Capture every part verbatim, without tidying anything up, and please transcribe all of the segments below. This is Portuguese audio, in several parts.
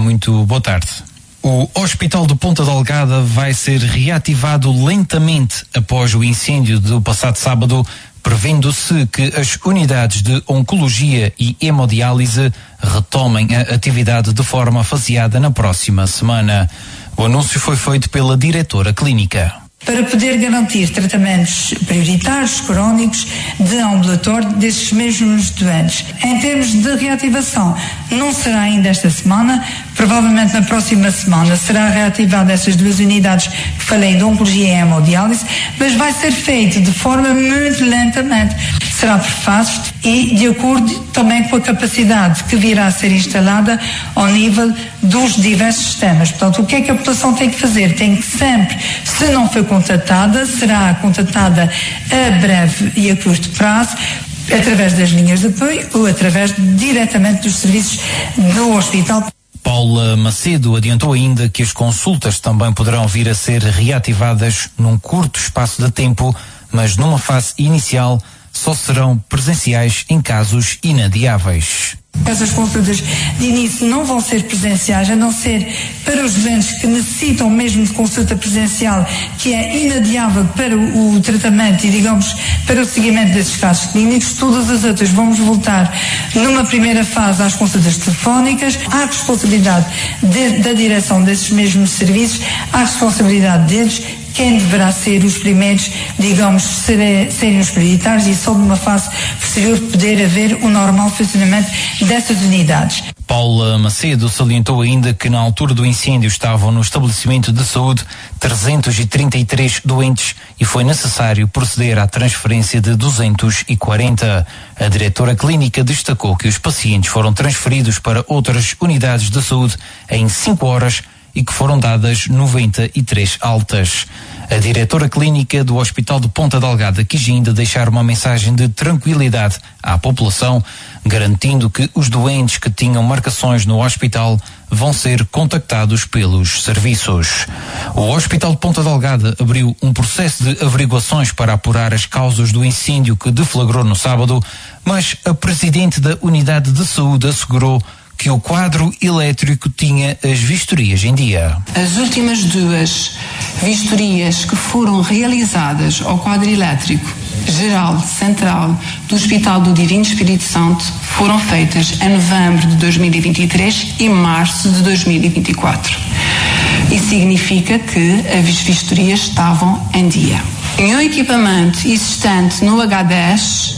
muito boa tarde. O Hospital de Ponta Delgada vai ser reativado lentamente após o incêndio do passado sábado, prevendo-se que as unidades de oncologia e hemodiálise retomem a atividade de forma faseada na próxima semana. O anúncio foi feito pela diretora clínica. Para poder garantir tratamentos prioritários, crónicos, de ambulatório desses mesmos doentes. Em termos de reativação, não será ainda esta semana, provavelmente na próxima semana será reativada essas duas unidades que falei de oncologia e hemodiálise, mas vai ser feito de forma muito lentamente. Será por fases e de acordo também com a capacidade que virá a ser instalada ao nível dos diversos sistemas. Portanto, o que é que a população tem que fazer? Tem que sempre, se não foi contatada, será contatada a breve e a curto prazo, através das linhas de apoio ou através diretamente dos serviços do hospital. Paula Macedo adiantou ainda que as consultas também poderão vir a ser reativadas num curto espaço de tempo, mas numa fase inicial só serão presenciais em casos inadiáveis. Essas consultas de início não vão ser presenciais, a não ser para os doentes que necessitam mesmo de consulta presencial, que é inadiável para o, o tratamento e, digamos, para o seguimento desses casos clínicos. Todas as outras vamos voltar numa primeira fase às consultas telefónicas. Há responsabilidade de, da direção desses mesmos serviços, há responsabilidade deles. Quem deverá ser os primeiros, digamos, serem, serem os prioritários e só numa fase posterior poder haver o normal funcionamento dessas unidades. Paula Macedo salientou ainda que na altura do incêndio estavam no estabelecimento de saúde trezentos e trinta e três doentes e foi necessário proceder à transferência de duzentos e quarenta. A diretora clínica destacou que os pacientes foram transferidos para outras unidades de saúde em cinco horas e que foram dadas noventa e três altas. A diretora clínica do Hospital de Ponta Delgada quis ainda deixar uma mensagem de tranquilidade à população, garantindo que os doentes que tinham marcações no hospital vão ser contactados pelos serviços. O Hospital de Ponta Delgada abriu um processo de averiguações para apurar as causas do incêndio que deflagrou no sábado, mas a presidente da unidade de saúde assegurou que o quadro elétrico tinha as vistorias em dia. As últimas duas vistorias que foram realizadas ao quadro elétrico geral central do Hospital do Divino Espírito Santo foram feitas em novembro de dois mil e vinte e três e março de dois mil e vinte e quatro. Isso significa que as vistorias estavam em dia. E o equipamento existente no H dez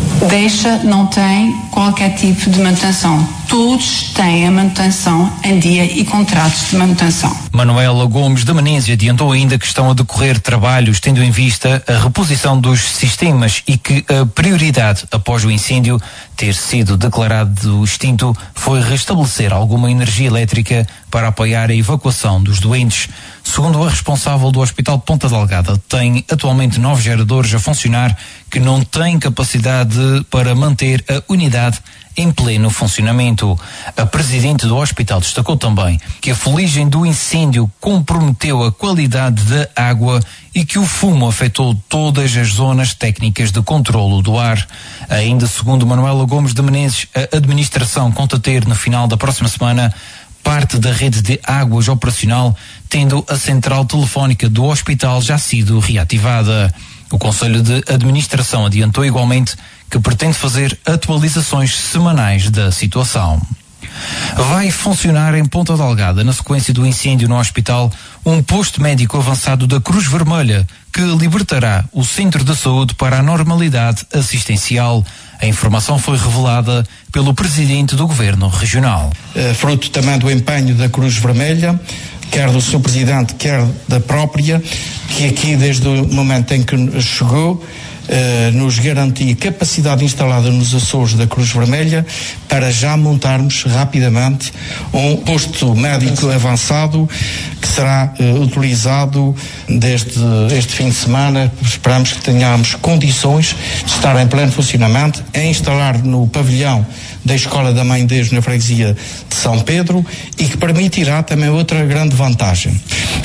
deixa, não tem qualquer tipo de manutenção. Todos têm a manutenção em dia e contratos de manutenção. Manuela Gomes de Menezes adiantou ainda que estão a decorrer trabalhos tendo em vista a reposição dos sistemas e que a prioridade após o incêndio ter sido declarado extinto foi restabelecer alguma energia elétrica para apoiar a evacuação dos doentes. Segundo a responsável do Hospital de Ponta Delgada, tem atualmente nove geradores a funcionar que não têm capacidade para manter a unidade em pleno funcionamento. A presidente do hospital destacou também que a fuligem do incêndio comprometeu a qualidade da água e que o fumo afetou todas as zonas técnicas de controlo do ar. Ainda segundo Manuela Gomes de Menezes, a administração conta ter no final da próxima semana parte da rede de águas operacional, tendo a central telefónica do hospital já sido reativada. O Conselho de Administração adiantou igualmente que pretende fazer atualizações semanais da situação. Vai funcionar em Ponta Delgada, na sequência do incêndio no hospital, um posto médico avançado da Cruz Vermelha, que libertará o centro de saúde para a normalidade assistencial. A informação foi revelada pelo presidente do Governo Regional. Uh, fruto também do empenho da Cruz Vermelha, quer do seu presidente, quer da própria, que aqui desde o momento em que chegou, Uh, nos garantir capacidade instalada nos Açores da Cruz Vermelha para já montarmos rapidamente um posto médico avançado que será uh, utilizado desde este fim de semana. Esperamos que tenhamos condições de estar em pleno funcionamento, a instalar no pavilhão da Escola da Mãe Deus na freguesia de São Pedro e que permitirá também outra grande vantagem.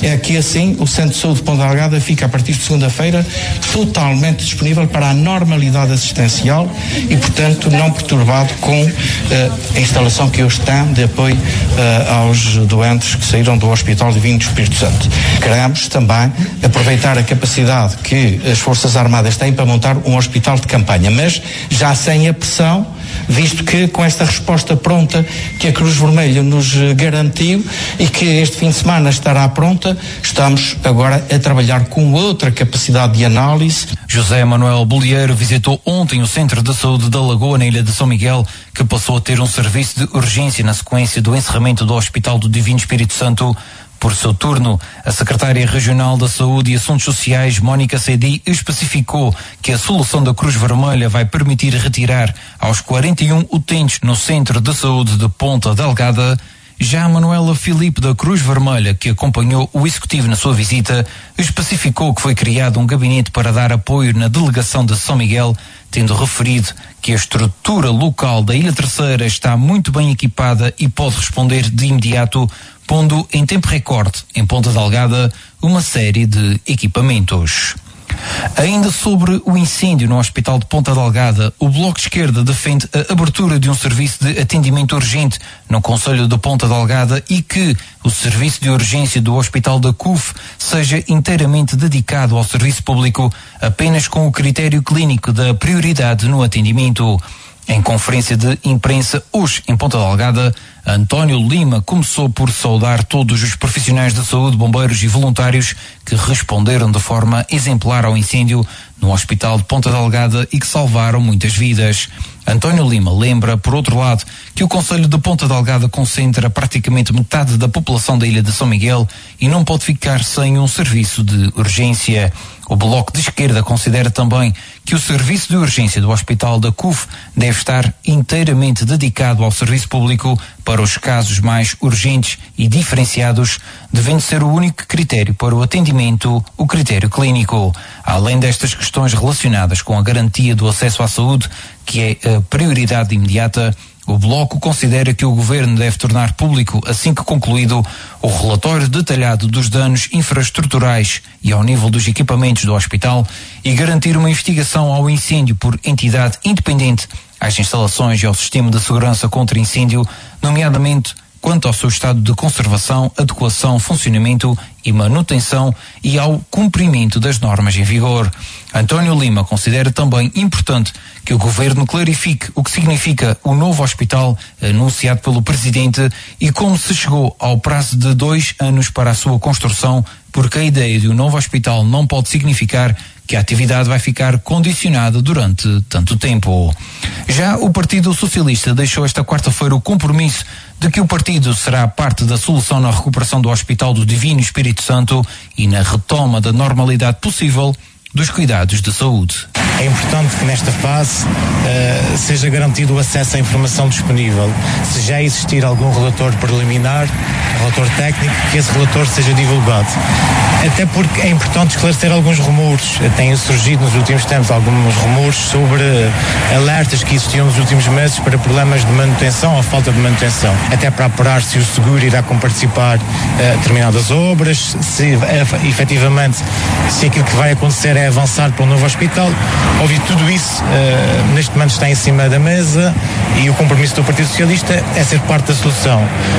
é que assim o Centro de Saúde de Ponta Delgada fica a partir de segunda-feira totalmente disponível para a normalidade assistencial e, portanto, não perturbado com uh, a instalação que hoje tem de apoio uh, aos doentes que saíram do Hospital Divino do Espírito Santo. Queremos também aproveitar a capacidade que as Forças Armadas têm para montar um hospital de campanha, mas já sem a pressão, visto que com esta resposta pronta que a Cruz Vermelha nos garantiu e que este fim de semana estará pronta, estamos agora a trabalhar com outra capacidade de análise. José Manuel Bolieiro visitou ontem o Centro de Saúde da Lagoa, na Ilha de São Miguel, que passou a ter um serviço de urgência na sequência do encerramento do Hospital do Divino Espírito Santo. Por seu turno, a secretária regional da Saúde e Assuntos Sociais, Mónica Cedi, especificou que a solução da Cruz Vermelha vai permitir retirar aos quarenta e um utentes no Centro de Saúde de Ponta Delgada. Já a Manuela Filipe da Cruz Vermelha, que acompanhou o executivo na sua visita, especificou que foi criado um gabinete para dar apoio na delegação de São Miguel, tendo referido que a estrutura local da Ilha Terceira está muito bem equipada e pode responder de imediato, pondo em tempo recorde, em Ponta Delgada, uma série de equipamentos. Ainda sobre o incêndio no Hospital de Ponta Delgada, o Bloco de Esquerda defende a abertura de um serviço de atendimento urgente no Concelho de Ponta Delgada e que o serviço de urgência do Hospital da C U F seja inteiramente dedicado ao serviço público, apenas com o critério clínico da prioridade no atendimento. Em conferência de imprensa hoje em Ponta Delgada, António Lima começou por saudar todos os profissionais de saúde, bombeiros e voluntários que responderam de forma exemplar ao incêndio no Hospital de Ponta Delgada e que salvaram muitas vidas. António Lima lembra, por outro lado, que o Concelho de Ponta Delgada concentra praticamente metade da população da Ilha de São Miguel e não pode ficar sem um serviço de urgência. O Bloco de Esquerda considera também que o serviço de urgência do Hospital da C U F deve estar inteiramente dedicado ao serviço público para os casos mais urgentes e diferenciados, devendo ser o único critério para o atendimento o critério clínico. Além destas questões relacionadas com a garantia do acesso à saúde, que é a prioridade imediata, o Bloco considera que o Governo deve tornar público, assim que concluído, o relatório detalhado dos danos infraestruturais e ao nível dos equipamentos do hospital e garantir uma investigação ao incêndio por entidade independente às instalações e ao sistema de segurança contra incêndio, nomeadamente quanto ao seu estado de conservação, adequação, funcionamento e manutenção e ao cumprimento das normas em vigor. António Lima considera também importante que o Governo clarifique o que significa o novo hospital anunciado pelo Presidente e como se chegou ao prazo de dois anos para a sua construção, porque a ideia de um novo hospital não pode significar que a atividade vai ficar condicionada durante tanto tempo. Já o Partido Socialista deixou esta quarta-feira o compromisso de que o partido será parte da solução na recuperação do Hospital do Divino Espírito Santo e na retoma da normalidade possível dos cuidados de saúde. É importante que nesta fase uh, seja garantido o acesso à informação disponível. Se já existir algum relatório preliminar, relatório técnico, que esse relatório seja divulgado. Até porque é importante esclarecer alguns rumores. Têm surgido nos últimos tempos alguns rumores sobre alertas que existiam nos últimos meses para problemas de manutenção ou falta de manutenção. Até para apurar se o seguro irá comparticipar uh, determinadas obras, se uh, efetivamente se aquilo que vai acontecer é avançar para um novo hospital. Ouvi tudo isso, uh, neste momento está em cima da mesa e o compromisso do Partido Socialista é ser parte da solução.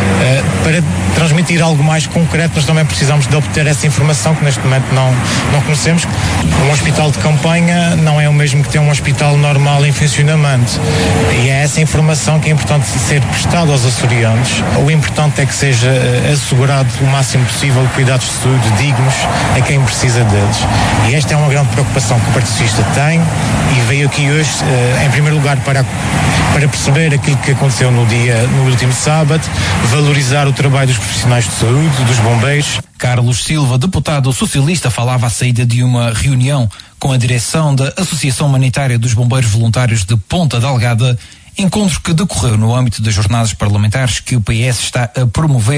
Uh, para transmitir algo mais concreto, nós também precisamos de obter essa informação que neste momento não, não conhecemos. Um hospital de campanha não é o mesmo que ter um hospital normal em funcionamento e é essa informação que é importante ser prestada aos açorianos. O importante é que seja uh, assegurado o máximo possível cuidados de saúde dignos a quem precisa deles. E esta é uma grande preocupação que o Partido Socialista tem e veio aqui hoje, uh, em primeiro lugar, para, para perceber aquilo que aconteceu no dia, no último sábado, valorizar o trabalho dos profissionais de saúde, dos bombeiros. Carlos Silva, deputado socialista, falava à saída de uma reunião com a direção da Associação Humanitária dos Bombeiros Voluntários de Ponta Delgada, encontro que decorreu no âmbito das jornadas parlamentares que o P S está a promover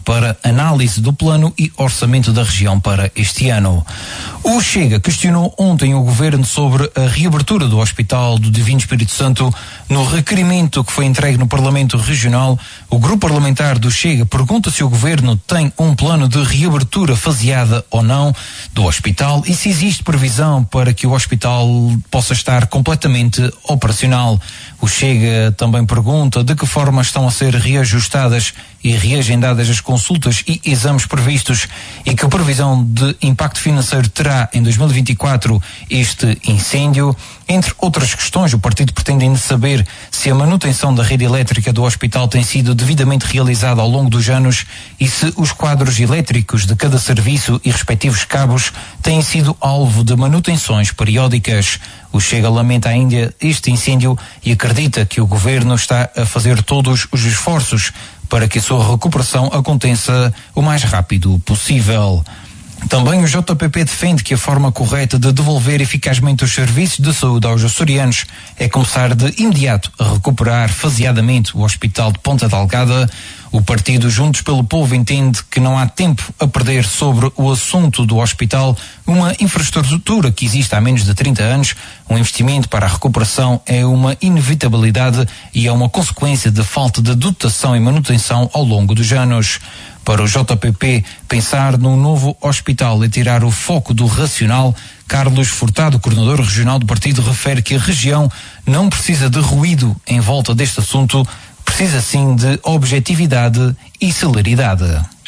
para análise do plano e orçamento da região para este ano. O Chega questionou ontem o Governo sobre a reabertura do Hospital do Divino Espírito Santo. No requerimento que foi entregue no Parlamento Regional, o grupo parlamentar do Chega pergunta se o Governo tem um plano de reabertura faseada ou não do hospital e se existe previsão para que o hospital possa estar completamente operacional. O Chega também pergunta de que forma estão a ser reajustadas e reagendadas as consultas e exames previstos e que previsão de impacto financeiro terá em dois mil e vinte e quatro este incêndio. Entre outras questões, o partido pretende ainda saber se a manutenção da rede elétrica do hospital tem sido devidamente realizada ao longo dos anos e se os quadros elétricos de cada serviço e respectivos cabos têm sido alvo de manutenções periódicas. O Chega lamenta ainda este incêndio e acredita que o Governo está a fazer todos os esforços para que a sua recuperação aconteça o mais rápido possível. Também o J P P defende que a forma correta de devolver eficazmente os serviços de saúde aos açorianos é começar de imediato a recuperar faseadamente o Hospital de Ponta Delgada. O partido Juntos pelo Povo entende que não há tempo a perder sobre o assunto do hospital, uma infraestrutura que existe há menos de trinta anos. Um investimento para a recuperação é uma inevitabilidade e é uma consequência de falta de dotação e manutenção ao longo dos anos. Para o J P P, pensar num novo hospital e tirar o foco do racional. Carlos Furtado, coordenador regional do partido, refere que a região não precisa de ruído em volta deste assunto, precisa sim de objetividade e celeridade.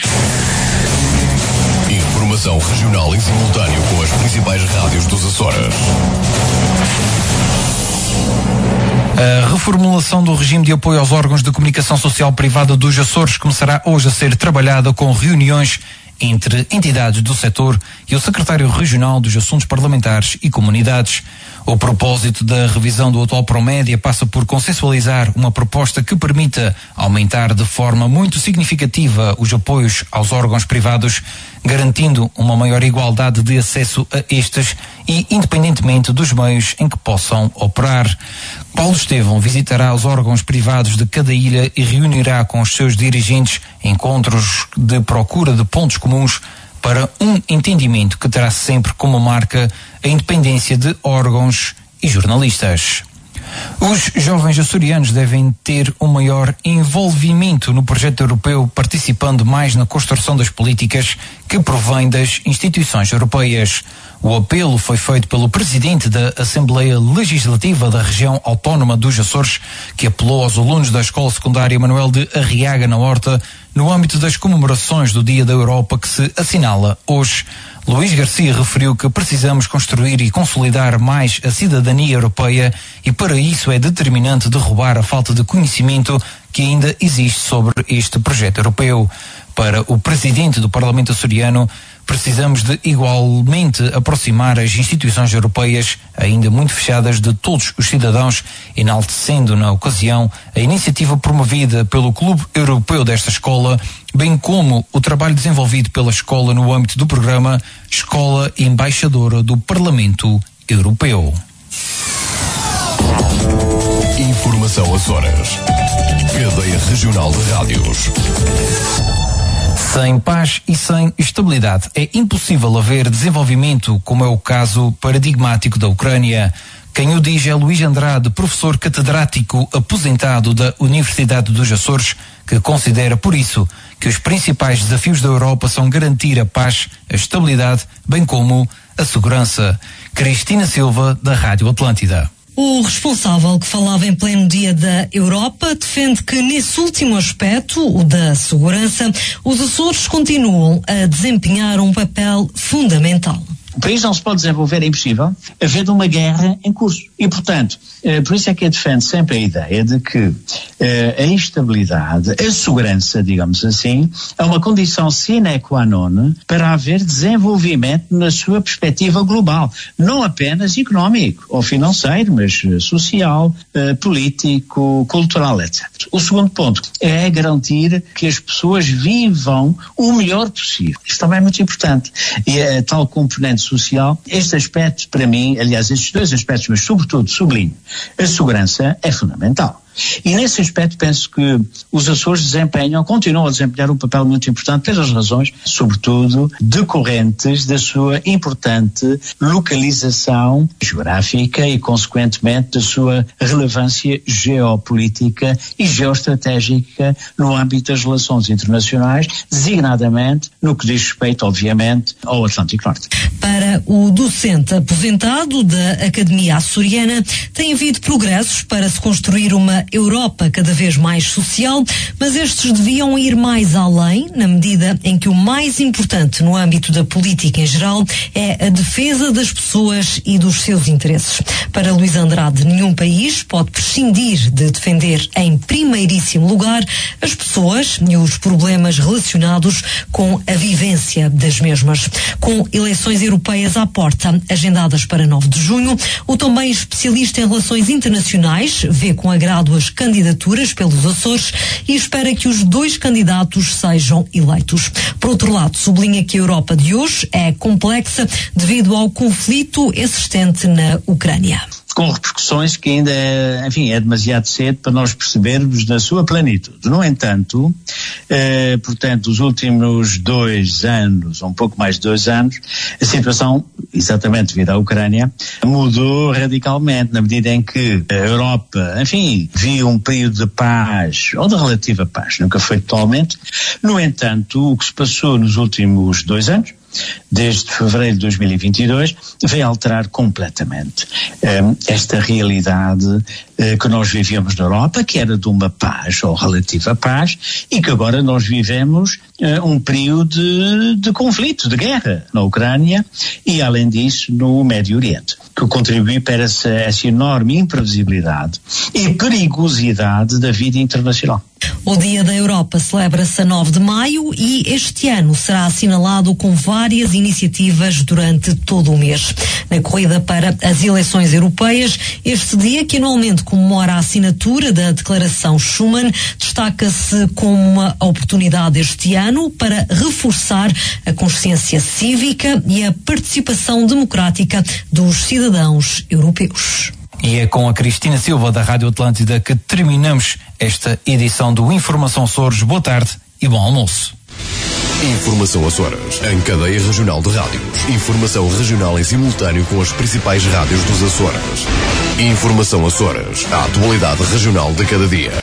Informação regional em simultâneo com as principais rádios dos Açores. A reformulação do regime de apoio aos órgãos de comunicação social privada dos Açores começará hoje a ser trabalhada com reuniões entre entidades do setor e o secretário regional dos Assuntos Parlamentares e Comunidades. O propósito da revisão do atual Promédia passa por consensualizar uma proposta que permita aumentar de forma muito significativa os apoios aos órgãos privados, garantindo uma maior igualdade de acesso a estes e independentemente dos meios em que possam operar. Paulo Estevão visitará os órgãos privados de cada ilha e reunirá com os seus dirigentes encontros de procura de pontos comuns para um entendimento que terá sempre como marca a independência de órgãos e jornalistas. Os jovens açorianos devem ter um maior envolvimento no projeto europeu, participando mais na construção das políticas que provém das instituições europeias. O apelo foi feito pelo presidente da Assembleia Legislativa da região autónoma dos Açores, que apelou aos alunos da Escola Secundária Manuel de Arriaga, na Horta, no âmbito das comemorações do Dia da Europa que se assinala hoje. Luís Garcia referiu que precisamos construir e consolidar mais a cidadania europeia e para isso é determinante derrubar a falta de conhecimento que ainda existe sobre este projeto europeu. Para o presidente do Parlamento açoriano, precisamos de igualmente aproximar as instituições europeias, ainda muito fechadas, de todos os cidadãos, enaltecendo na ocasião a iniciativa promovida pelo Clube Europeu desta escola, bem como o trabalho desenvolvido pela escola no âmbito do programa Escola Embaixadora do Parlamento Europeu. Informação Açores. Cadeia Regional de Rádios. Sem paz e sem estabilidade é impossível haver desenvolvimento, como é o caso paradigmático da Ucrânia. Quem o diz é Luís Andrade, professor catedrático aposentado da Universidade dos Açores, que considera, por isso, que os principais desafios da Europa são garantir a paz, a estabilidade, bem como a segurança. Cristina Silva, da Rádio Atlântida. O responsável, que falava em pleno Dia da Europa, defende que nesse último aspecto, o da segurança, os Açores continuam a desempenhar um papel fundamental. O país não se pode desenvolver, é impossível, havendo uma guerra em curso. E, portanto, eh, por isso é que eu defendo sempre a ideia de que eh, a instabilidade, a segurança, digamos assim, é uma condição sine qua non para haver desenvolvimento na sua perspectiva global. Não apenas económico ou financeiro, mas social, eh, político, cultural, etcétera. O segundo ponto é garantir que as pessoas vivam o melhor possível. Isto também é muito importante. E a tal componente social, este aspecto para mim, aliás estes dois aspectos, mas sobretudo sublinho, a segurança é fundamental. E nesse aspecto penso que os Açores desempenham, continuam a desempenhar um papel muito importante pelas razões, sobretudo, decorrentes da sua importante localização geográfica e, consequentemente, da sua relevância geopolítica e geoestratégica no âmbito das relações internacionais, designadamente no que diz respeito, obviamente, ao Atlântico Norte. Para o docente aposentado da Academia Açoriana, tem havido progressos para se construir uma Europa cada vez mais social, mas estes deviam ir mais além, na medida em que o mais importante no âmbito da política em geral é a defesa das pessoas e dos seus interesses. Para Luís Andrade, nenhum país pode prescindir de defender em primeiríssimo lugar as pessoas e os problemas relacionados com a vivência das mesmas. Com eleições europeias à porta, agendadas para nove de junho, o também especialista em relações internacionais vê com agrado as candidaturas pelos Açores e espera que os dois candidatos sejam eleitos. Por outro lado, sublinha que a Europa de hoje é complexa devido ao conflito existente na Ucrânia. Com repercussões que ainda, enfim, é demasiado cedo para nós percebermos na sua plenitude. No entanto, eh, portanto, os últimos dois anos, ou um pouco mais de dois anos, a situação, exatamente devido à Ucrânia, mudou radicalmente, na medida em que a Europa, enfim, viu um período de paz, ou de relativa paz, nunca foi totalmente. No entanto, o que se passou nos últimos dois anos, desde fevereiro de dois mil e vinte e dois, veio alterar completamente um, esta realidade uh, que nós vivíamos na Europa, que era de uma paz ou relativa paz, e que agora nós vivemos uh, um período de, de conflito, de guerra na Ucrânia e, além disso, no Médio Oriente, que contribui para essa, essa enorme imprevisibilidade e perigosidade da vida internacional. O Dia da Europa celebra-se a nove de maio e este ano será assinalado com várias iniciativas durante todo o mês. Na corrida para as eleições europeias, este dia, que anualmente comemora a assinatura da Declaração Schuman, destaca-se como uma oportunidade este ano para reforçar a consciência cívica e a participação democrática dos cidadãos europeus. E é com a Cristina Silva da Rádio Atlântida que terminamos esta edição do Informação Açores. Boa tarde e bom almoço. Informação Açores, em cadeia regional de rádios. Informação regional em simultâneo com as principais rádios dos Açores. Informação Açores, a atualidade regional de cada dia.